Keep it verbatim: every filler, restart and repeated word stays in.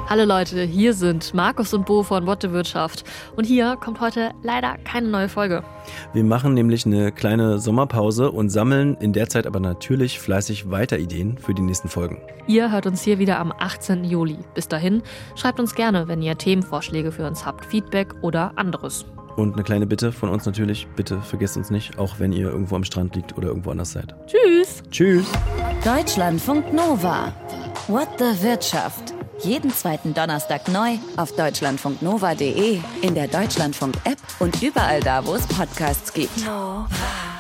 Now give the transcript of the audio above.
Hallo Leute, hier sind Markus und Bo von What the Wirtschaft. Und hier kommt heute leider keine neue Folge. Wir machen nämlich eine kleine Sommerpause und sammeln in der Zeit aber natürlich fleißig weiter Ideen für die nächsten Folgen. Ihr hört uns hier wieder am achtzehnten Juli. Bis dahin, schreibt uns gerne, wenn ihr Themenvorschläge für uns habt, Feedback oder anderes. Und eine kleine Bitte von uns natürlich, bitte vergesst uns nicht, auch wenn ihr irgendwo am Strand liegt oder irgendwo anders seid. Tschüss! Tschüss! Deutschlandfunk Nova. What the Wirtschaft. Jeden zweiten Donnerstag neu auf deutschlandfunk nova punkt de, in der Deutschlandfunk-App und überall da, wo es Podcasts gibt. Nova.